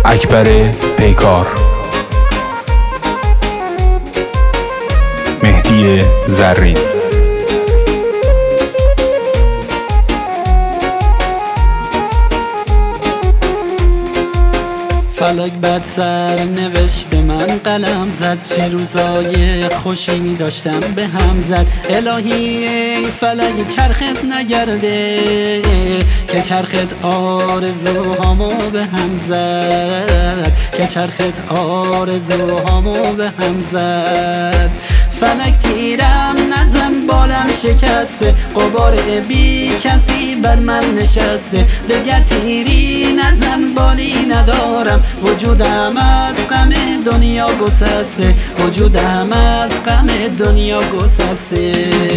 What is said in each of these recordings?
اکبر پیکار، مهدی زرین. فلک بد سر نوشته من قلم زد، چه روزای خوشی داشتم به هم زد. الهی ای فلک چرخت نگرده که چرخت آرزوهامو به هم زد، که چرخت آرزوهامو به هم زد. فلک تیرم نزن بالم شکسته، غبار بی کسی بر من نشسته. دگر تیری نزن بالی ندارم، وجودم از غم دنیا گسسته، وجودم از غم دنیا گسسته.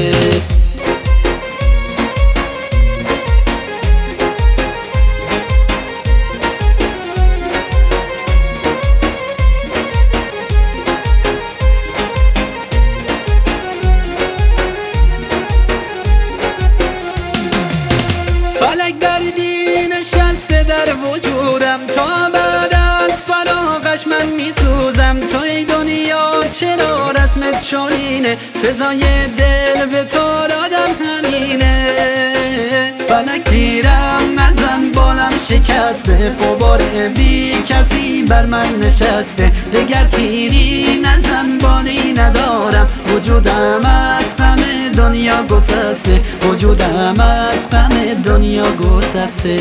فلک دردی نشسته در وجودم، تا بعد از فراقش من میسوزم. تو ای دنیا چرا رسمت شاهینه، سزای دل به تو دادم همینه. فلک تیرم نزن بالم شکسته، غبار بی کسی بر من نشسته. دگر تیری نزن بالی ندارم، وجودم از غم دنیا گسسته، وجودم از غم دنیا گسسته.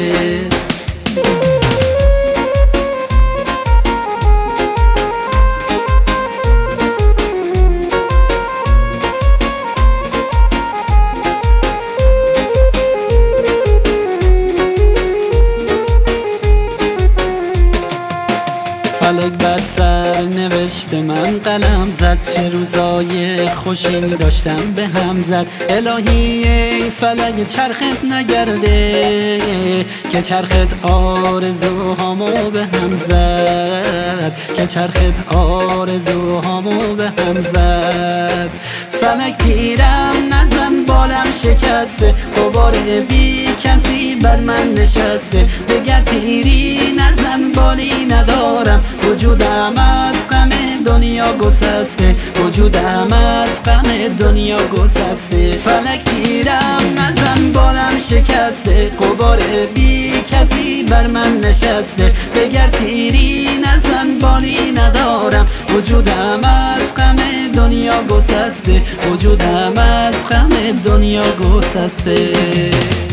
فلک بد سر نوشته من قلم زد، چه روزای خوشی داشتم به هم زد. الهی ای فلک چرخت نگرده که چرخت آرزوهامو به هم زد، که چرخت آرزوهامو به هم زد. فلک تیرم نزن بالم شکسته، غبار بی کسی بر من نشسته. دگر تیری نزن بالی ندارم، وجودم از غم دنیا گسسته، وجودم از غم دنیا گسسته. فلک تیرم نزن بالم شکسته، غبار بی کسی بر من نشسته. دگر تیری نزن بالی ندارم، وجودم از غم دنیا گسسته، وجودم از غم دنیا گسسته.